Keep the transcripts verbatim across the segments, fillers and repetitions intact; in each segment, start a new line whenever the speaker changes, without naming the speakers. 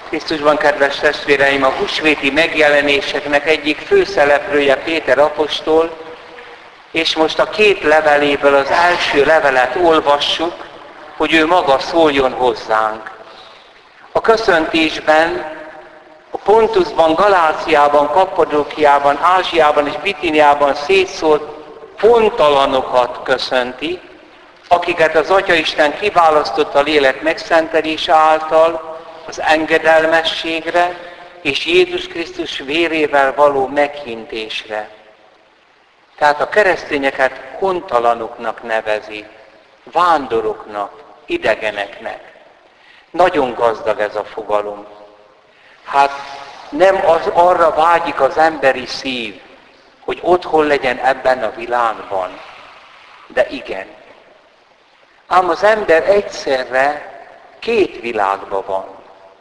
Krisztusban, kedves testvéreim, a húsvéti megjelenéseknek egyik főszereplője Péter apostol, és most a két leveléből az első levelet olvassuk, hogy ő maga szóljon hozzánk. A köszöntésben, a Pontusban, Galáciában, Kappadókiában, Ázsiában és Bitiniában szétszórt pontalanokat köszönti, akiket az Atyaisten kiválasztott a lélek megszentelése által, az engedelmességre és Jézus Krisztus vérével való meghintésre. Tehát a keresztényeket hontalanoknak nevezi, vándoroknak, idegeneknek. Nagyon gazdag ez a fogalom. Hát nem az, arra vágyik az emberi szív, hogy otthon legyen ebben a világban, de igen. Ám az ember egyszerre két világban van.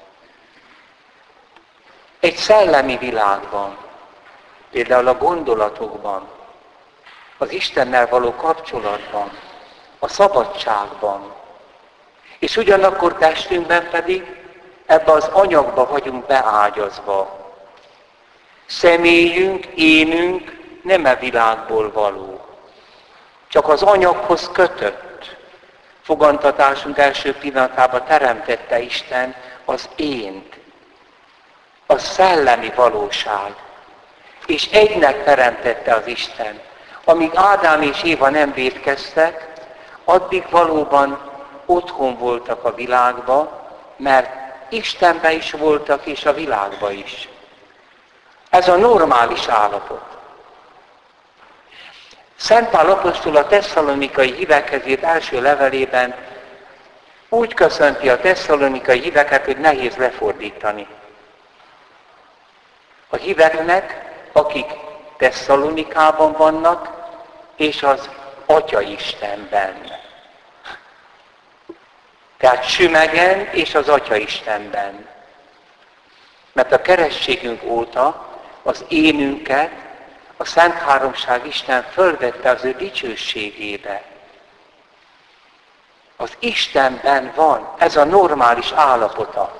Egy szellemi világban, például a gondolatokban, az Istennel való kapcsolatban, a szabadságban, és ugyanakkor testünkben pedig ebbe az anyagba vagyunk beágyazva. Személyünk, énünk nem e világból való, csak az anyaghoz kötött. Fogantatásunk első pillanatában teremtette Isten az ént, a szellemi valóság, és egynek teremtette az Isten. Amíg Ádám és Éva nem vétkeztek, addig valóban otthon voltak a világba, mert Istenben is voltak, és a világban is. Ez a normális állapot. Szent Pál apostol a tesszalonikai hívekhez írt első levelében úgy köszönti a tesszalonikai híveket, hogy nehéz lefordítani. A híveknek, akik Tesszalonikában vannak, és az Atya-Istenben. Tehát sümegen és az Atya-Istenben. Mert a keresztségünk óta az énünket a Szent Háromság Isten fölvette az ő dicsőségébe. Az Istenben van, ez a normális állapota.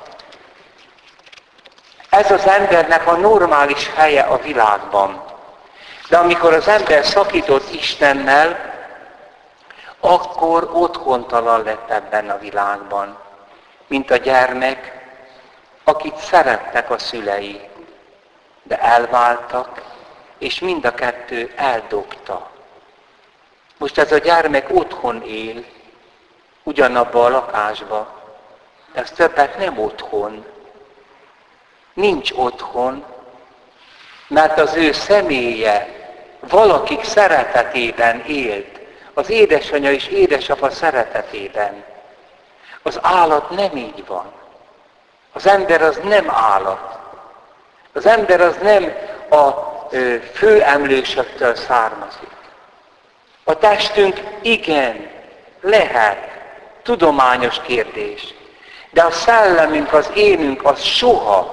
Ez az embernek a normális helye a világban. De amikor az ember szakított Istennel, akkor otthontalan lett ebben a világban, mint a gyermek, akit szerettek a szülei, de elváltak, és mind a kettő eldobta. Most ez a gyermek otthon él, ugyanabba a lakásba, de ez többet nem otthon. Nincs otthon, mert az ő személye valakik szeretetében élt, az édesanyja és édesapa szeretetében. Az állat nem így van. Az ember az nem állat. Az ember az nem a főemlősöktől származik. A testünk igen, lehet, tudományos kérdés. De a szellemünk, az énünk, az soha.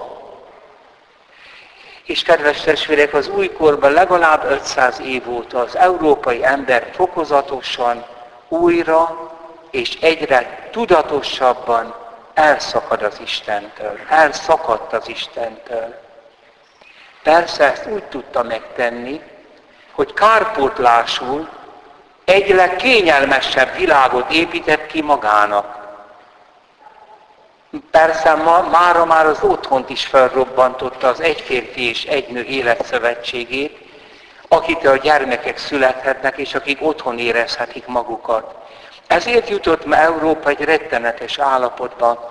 És kedves testvérek, az újkorban legalább ötszáz év óta az európai ember fokozatosan, újra és egyre tudatosabban elszakad az Istentől. Elszakadt az Istentől. Persze ezt úgy tudta megtenni, hogy kárpótlásul egyre kényelmesebb világot épített ki magának. Persze ma, mára már az otthont is felrobbantotta az egy férfi és egy nő életszövetségét, akitől a gyermekek születhetnek, és akik otthon érezhetik magukat. Ezért jutott ma Európa egy rettenetes állapotba.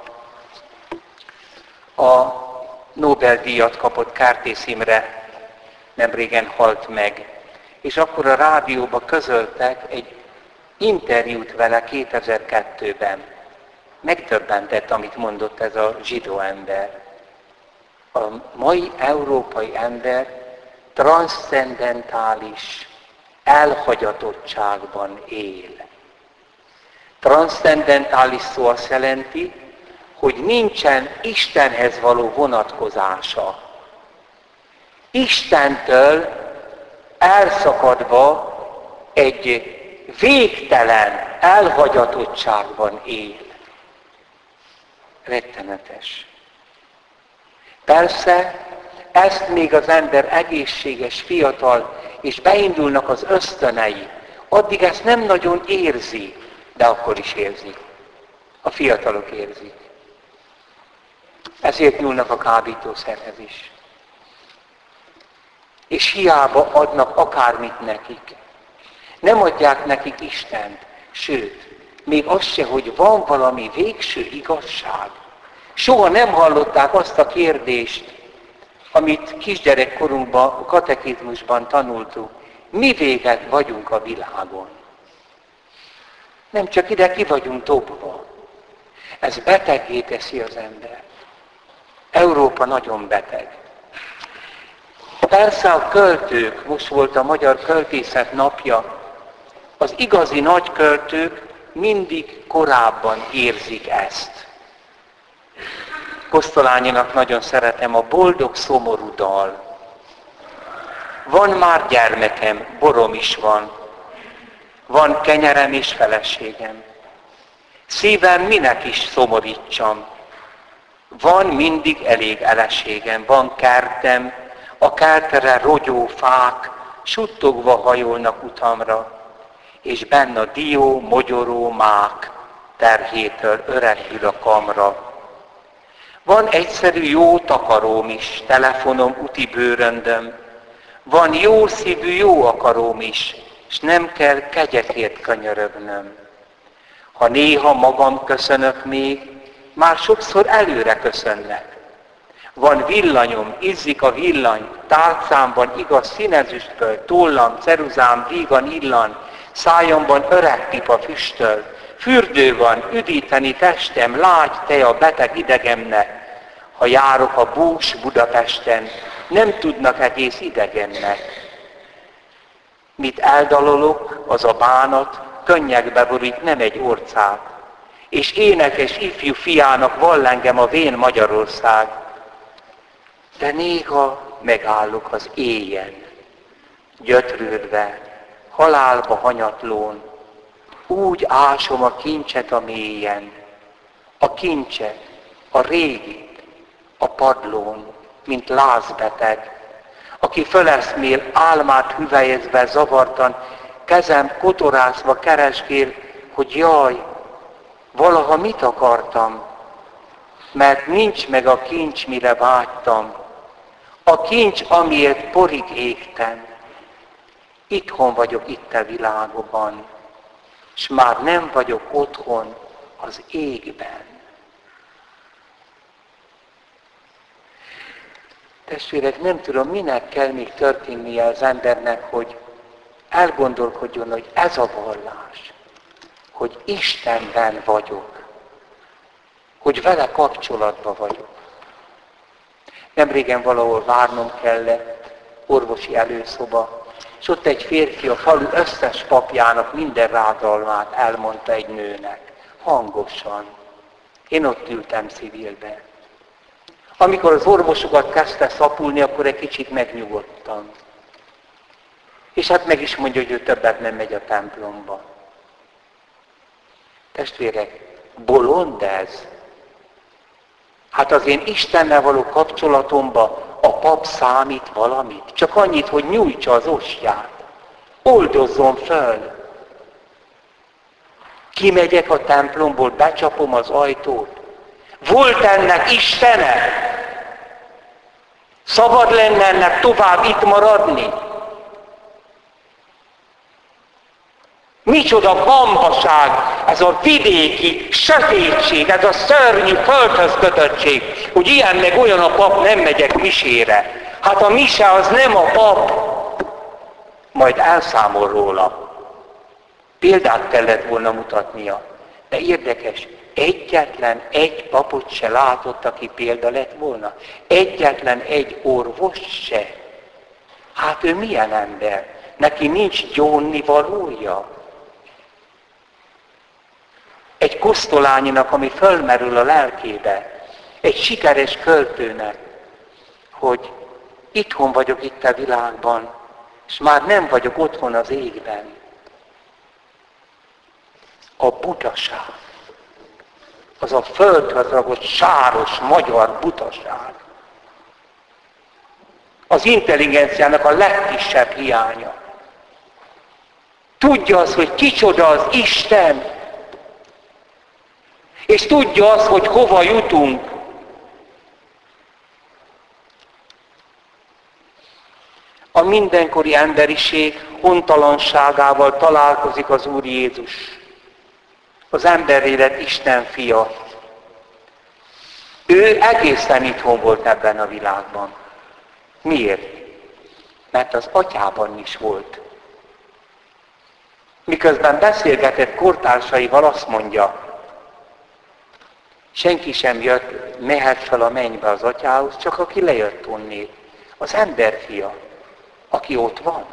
A Nobel-díjat kapott Kártész Imre nemrégen halt meg, és akkor a rádióba közöltek egy interjút vele kétezer-kettőben. Megdöbbentett, amit mondott ez a zsidó ember. A mai európai ember transzcendentális elhagyatottságban él. Transzcendentális szó azt jelenti, hogy nincsen Istenhez való vonatkozása. Istentől elszakadva egy végtelen elhagyatottságban él. Rettenetes. Persze, ezt még az ember egészséges, fiatal, és beindulnak az ösztönei, addig ezt nem nagyon érzi, de akkor is érzik. A fiatalok érzik. Ezért nyúlnak a kábítószerhez is. És hiába adnak akármit nekik. Nem adják nekik Istent, sőt, még az se, hogy van valami végső igazság. Soha nem hallották azt a kérdést, amit kisgyerekkorunkban, a katekizmusban tanultuk. Mi véget vagyunk a világon? Nem csak ide ki vagyunk dobva. Ez beteggé teszi az ember. Európa nagyon beteg. Persze a költők, most volt a Magyar Költészet napja, az igazi nagy költők mindig korábban érzik ezt. Kosztolányinak nagyon szeretem a Boldog szomorú dal. Van már gyermekem, borom is van. Van kenyerem és feleségem. Szívem minek is szomorítsam. Van mindig elég eleségem, van kertem, a kertre rogyó fák suttogva hajolnak utamra, és benne a dió, mogyoró mák terhétől öregül a kamra. Van egyszerű jó takaróm is, telefonom, uti bőröndöm, van jó szívű jó akaróm is, és nem kell kegyekért könyörögnöm. Ha néha magam köszönök még, már sokszor előre köszönnek. Van villanyom, izzik a villany, tálcámban igaz színezüstből, tollam, ceruzám, vígan illan, szájamban öreg pipa füstöl, fürdő van, üdíteni testem, lágy te a beteg idegemnek. Ha járok a bús Budapesten, nem tudnak egész idegennek. Mit eldalolok, az a bánat, könnyekbe borít nem egy orcát, és énekes ifjú fiának vall engem a vén Magyarország. De néha megállok az éjjel, gyötrődve, halálba hanyatlón, úgy ásom a kincset a mélyen, a kincset, a régit, a padlón, mint lázbeteg, aki föleszmél álmát hüvelyezve zavartan, kezem kotorászva keresgél, hogy jaj, valaha mit akartam, mert nincs meg a kincs, mire vágytam, a kincs, amiért porig égtem. Itthon vagyok itt a világban, és már nem vagyok otthon az égben. Testvérek, nem tudom, minek kell még történnie az embernek, hogy elgondolkodjon, hogy ez a vallás, hogy Istenben vagyok, hogy vele kapcsolatban vagyok. Nemrégen valahol várnom kellett, orvosi előszoba, és ott egy férfi a falu összes papjának minden rádalmát elmondta egy nőnek, hangosan. Én ott ültem civilbe. Amikor az orvosokat kezdte szapulni, akkor egy kicsit megnyugodtam. És hát meg is mondja, hogy ő többet nem megy a templomba. Testvérek, bolond ez? Hát az én Istennel való kapcsolatomban a pap számít valamit. Csak annyit, hogy nyújtsa az ostját. Oldozzon föl. Kimegyek a templomból, becsapom az ajtót. Volt ennek Istene? Szabad lenne ennek tovább itt maradni? Micsoda bambaság, ez a vidéki sötétség, ez a szörnyű földhöz kötöttség, hogy ilyen meg olyan a pap, nem megyek misére. Hát a mise az nem a pap, majd elszámol róla. Példát kellett volna mutatnia, de érdekes, egyetlen egy papot se látott, aki példa lett volna. Egyetlen egy orvos se. Hát ő milyen ember? Neki nincs gyónni valója. Egy Kosztolányinak, ami fölmerül a lelkébe, egy sikeres költőnek, hogy itthon vagyok itt a világban, és már nem vagyok otthon az égben. A butaság, az a földhöz ragott sáros magyar butaság. Az intelligenciának a legkisebb hiánya. Tudja az, hogy kicsoda az Isten, és tudja az, hogy hova jutunk. A mindenkori emberiség hontalanságával találkozik az Úr Jézus, az emberré lett Isten fia. Ő egészen itthon volt ebben a világban. Miért? Mert az atyában is volt. Miközben beszélgetett kortársaival, azt mondja, senki sem jött, mehet fel a mennybe az atyához, csak aki lejött onnét. Az emberfia, aki ott van.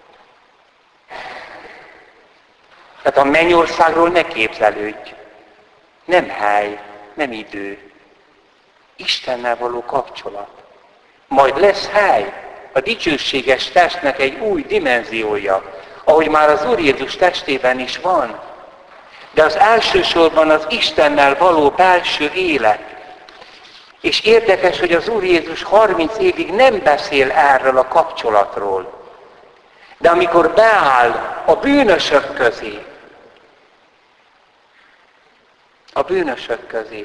Tehát a mennyországról ne képzelődj. Nem hely, nem idő. Istennel való kapcsolat. Majd lesz hely, a dicsőséges testnek egy új dimenziója, ahogy már az Úr Jézus testében is van. De az elsősorban az Istennel való belső élet. És érdekes, hogy az Úr Jézus harminc évig nem beszél erről a kapcsolatról. De amikor beáll a bűnösök közé, a bűnösök közé,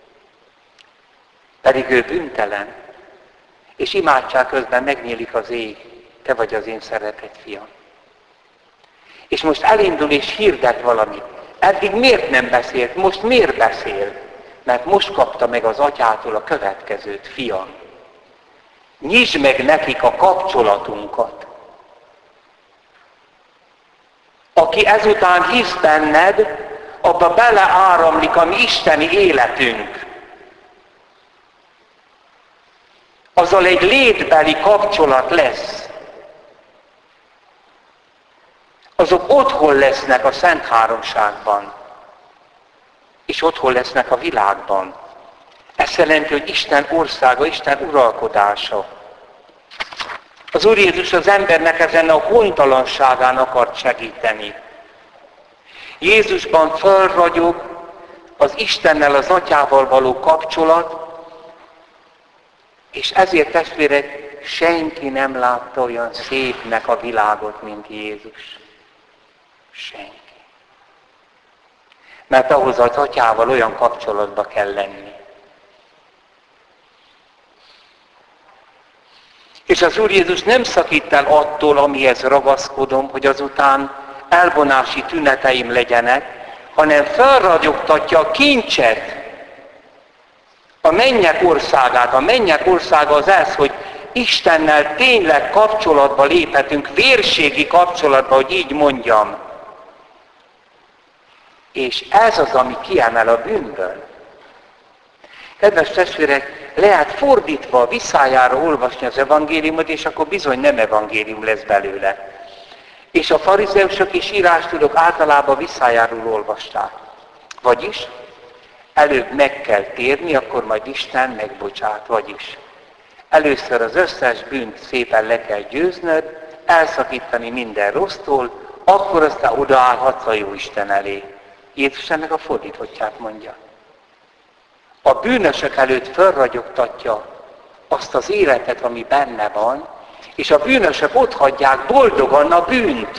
pedig ő bűntelen, és imádság közben megnyílik az ég, te vagy az én szeretett fiam. És most elindul és hirdet valamit. Eddig miért nem beszélt? Most miért beszél? Mert most kapta meg az atyától a következőt, fiam. Nyisd meg nekik a kapcsolatunkat. Aki ezután hisz benned, abba beleáramlik a mi isteni életünk. Azzal egy létbeli kapcsolat lesz. Azok otthon lesznek a Szent Háromságban. És otthon lesznek a világban. Ez jelenti, hogy Isten országa, Isten uralkodása. Az Úr Jézus az embernek ezen a hontalanságán akart segíteni. Jézusban felragyog az Istennel, az Atyával való kapcsolat, és ezért, testvérek, senki nem látta olyan szépnek a világot, mint Jézus. Senki. Mert ahhoz az Atyával olyan kapcsolatba kell lenni. És az Úr Jézus nem szakít el attól, amihez ragaszkodom, hogy azután elvonási tüneteim legyenek, hanem felragyogtatja a kincset, a mennyek országát. A mennyek országa az ez, hogy Istennel tényleg kapcsolatba léphetünk, vérségi kapcsolatba, hogy így mondjam. És ez az, ami kiemel a bűnből. Kedves testvérek, lehet fordítva a visszájára olvasni az evangéliumot, és akkor bizony nem evangélium lesz belőle. És a farizeusok és írástudók általában visszájáról olvasták. Vagyis előbb meg kell térni, akkor majd Isten megbocsát. Vagyis először az összes bűnt szépen le kell győznöd, elszakítani minden rossztól, akkor aztán odaállhatsz a Jóisten elé. Jézus ennek a fordítottját mondja. A bűnösök előtt felragyogtatja azt az életet, ami benne van, és a bűnösök ott hagyják boldogan a bűnt.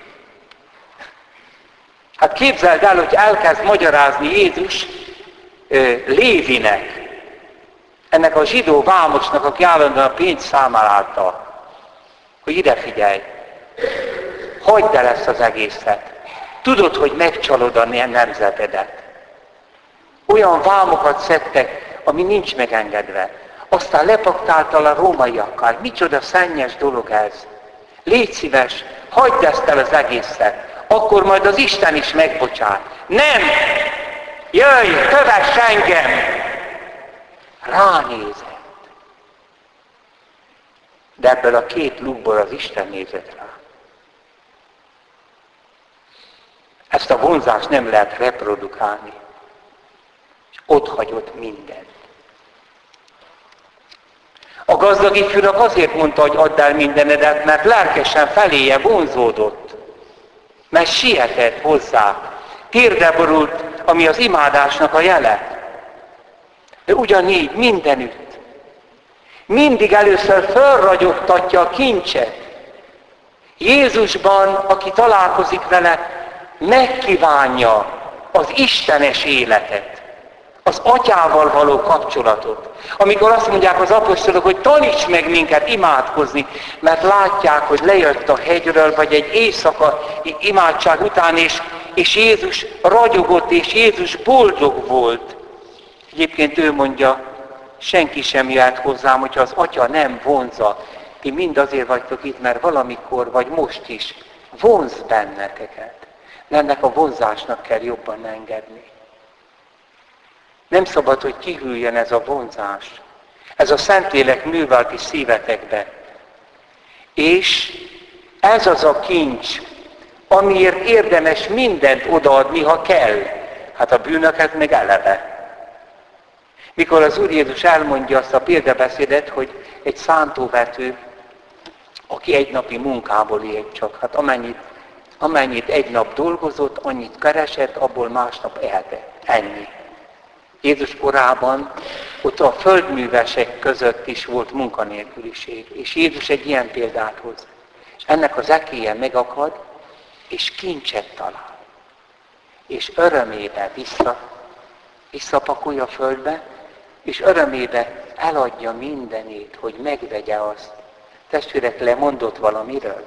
Hát képzeld el, hogy elkezd magyarázni Jézus ö, Lévinek, ennek a zsidó vámosnak, aki állandóan a pénzt számálálta, hogy ide figyelj, hagyd el ezt az egészet. Tudod, hogy megcsalod a nemzetedet. Olyan vámokat szedtek, ami nincs megengedve. Aztán lepaktáltál a rómaiakkal. Micsoda szennyes dolog ez. Légy szíves, hagyd ezt el az egészet. Akkor majd az Isten is megbocsát. Nem! Jöjj, kövess engem! Ránézett. De ebből a két lukból az Isten nézett rá. Ezt a vonzást nem lehet reprodukálni. És ott hagyott mindent. A gazdag ifjúnak azért mondta, hogy add el mindenedet, mert lelkesen feléje vonzódott. Mert sietett hozzá. Térdre borult, ami az imádásnak a jele. De ugyanígy mindenütt. mindig először fölragyogtatja a kincset. Jézusban, aki találkozik vele, megkívánja az istenes életet, az atyával való kapcsolatot. Amikor azt mondják az apostolok, hogy taníts meg minket imádkozni, mert látják, hogy lejött a hegyről, vagy egy éjszaka imádság után, és, és Jézus ragyogott, és Jézus boldog volt. Egyébként ő mondja, senki sem jöhet hozzám, hogyha az atya nem vonza. Ti mind azért vagytok itt, mert valamikor, vagy most is vonz benneteket. De ennek a vonzásnak kell jobban engedni. Nem szabad, hogy kihűljön ez a vonzás. Ez a Szentlélek művelti szívetekbe. És ez az a kincs, amiért érdemes mindent odaadni, ha kell. Hát a bűnöket meg eleve. Mikor az Úr Jézus elmondja azt a példabeszédet, hogy egy szántóvető, aki egy napi munkából él csak, hát amennyit, amennyit egy nap dolgozott, annyit keresett, abból másnap ehetett. Ennyi. Jézus korában ott a földművesek között is volt munkanélküliség. És Jézus egy ilyen példát hoz. És ennek az ekélye megakad, és kincset talál. És örömébe vissza, visszapakolja a földbe, és örömébe eladja mindenét, hogy megvegye azt. Testvérek, lemondott valamiről?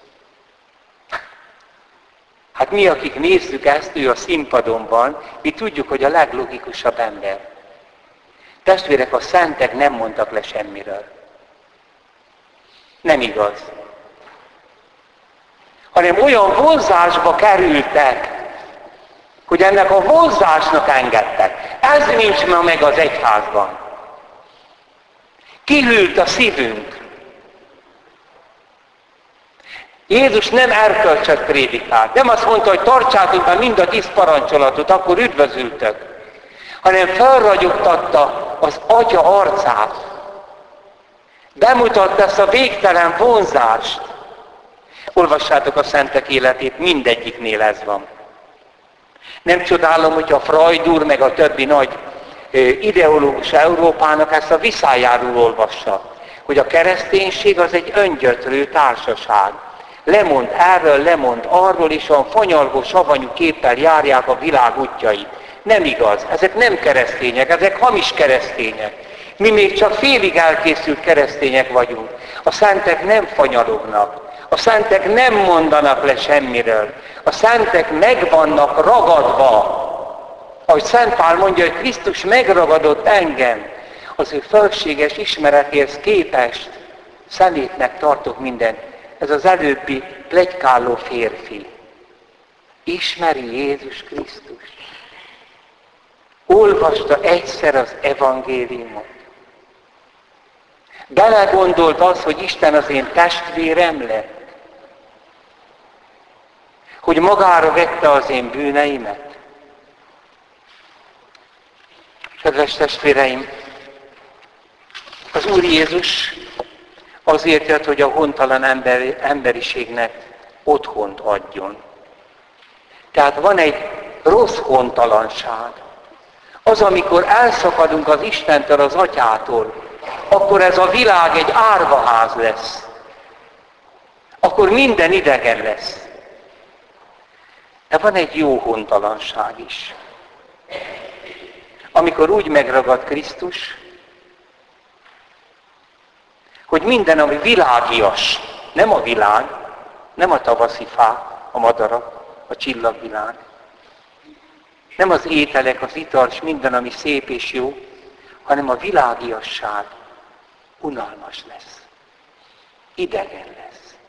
Hát mi, akik nézzük ezt, ő a színpadon van, mi tudjuk, hogy a leglogikusabb ember. Testvérek, a szentek nem mondtak le semmiről. Nem igaz. Hanem olyan vonzásba kerültek, hogy ennek a vonzásnak engedtek. Ez nincs ma meg az egyházban. Kihűlt a szívünk. Jézus nem erkölcsöt prédikált. Nem azt mondta, hogy tartsátok be mind a tíz parancsolatot, akkor üdvözültök. Hanem felragyogtatta az Atya arcát. Bemutatta ezt a végtelen vonzást. Olvassátok a szentek életét, mindegyiknél ez van. Nem csodálom, hogy a Freud úr, meg a többi nagy ideológus Európának ezt a viszályáról olvassa, hogy a kereszténység az egy öngyötrő társaság. Lemond erről, lemond arról, és olyan fanyalgó, savanyú képpel járják a világ útjait. Nem igaz, ezek nem keresztények, ezek hamis keresztények. Mi még csak félig elkészült keresztények vagyunk. A szentek nem fanyalognak. A szentek nem mondanak le semmiről. A szentek meg vannak ragadva. Ahogy Szent Pál mondja, hogy Krisztus megragadott engem, az ő fölséges ismeretéhez képest szelétnek tartok mindent. Ez az előbbi pletykáló férfi. Ismeri Jézus Krisztust. Olvasta egyszer az evangéliumot. Belegondolt az, hogy Isten az én testvérem lett. Hogy magára vette az én bűneimet. Kedves testvéreim, az Úr Jézus azért jött, hogy a hontalan ember, emberiségnek otthont adjon. Tehát van egy rossz hontalanság. Az, amikor elszakadunk az Istentől, az Atyától, akkor ez a világ egy árvaház lesz. Akkor minden idegen lesz. De van egy jó hontalanság is. Amikor úgy megragad Krisztus, hogy minden, ami világias, nem a világ, nem a tavaszi fák, a madarak, a csillagvilág, nem az ételek, az ital, és minden, ami szép és jó, hanem a világiasság unalmas lesz. Idegen lesz.